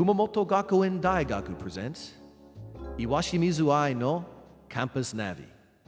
Kumamoto Gakuen Daigaku presents Iwashimizu Ai no Campus Navi。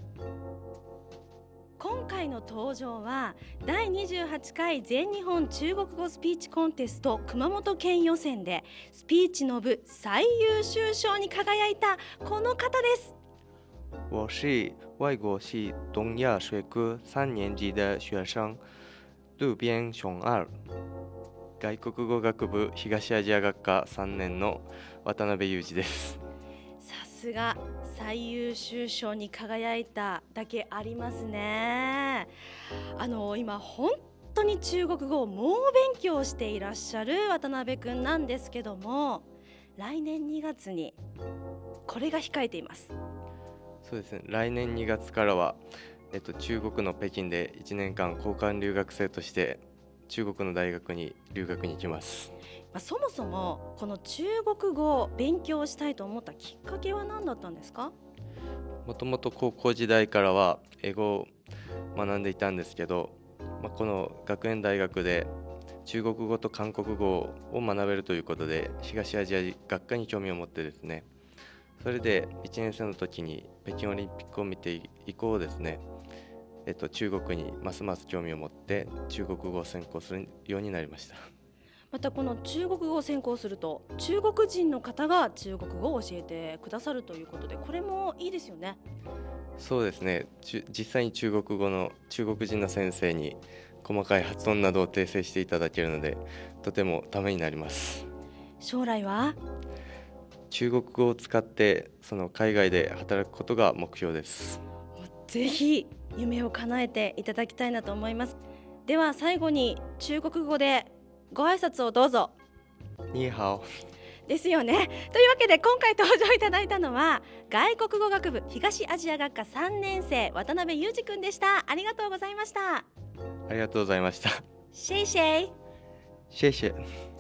今回の登場は第28回全日本中国語スピーチコンテスト熊本県予選でスピーチの部最優秀賞に輝いたこの方です。 我是外国系东亚学科3年级的学生渡边雄二。外国語学部東アジア学科3年の渡辺裕二です。 さすが最優秀賞に輝いただけありますね。今本当に中国語を猛勉強していらっしゃる渡辺くんなんですけども、来年2月にこれが控えています。 そうですね、来年2月からは、中国の北京で1年間交換留学生として中国の大学に留学に行きます。 そもそもこの中国語を勉強したいと思ったきっかけは何だったんですか？ もともと高校時代からは英語を学んでいたんですけど、この学園大学で中国語と韓国語を学べるということで東アジア学科に興味を持ってですね、それで1年生の時に北京オリンピックを見て以降ですね、中国にますます興味を持って中国語を専攻するようになりました。 またこの中国語を専攻すると中国人の方が中国語を教えてくださるということで、これもいいですよね。 そうですね、実際に中国語の中国人の先生に細かい発音などを訂正していただけるのでとてもためになります。 将来は中国語を使って海外で働くことが目標です。 ぜひ夢を叶えていただきたいなと思います。では最後に中国語でご挨拶をどうぞ。 ニーハオですよね。というわけで今回登場いただいたのは外国語学部東アジア学科3年生渡辺裕二くんでした。ありがとうございました。 ありがとうございました。 シェイシェイ。 シェイシェイ。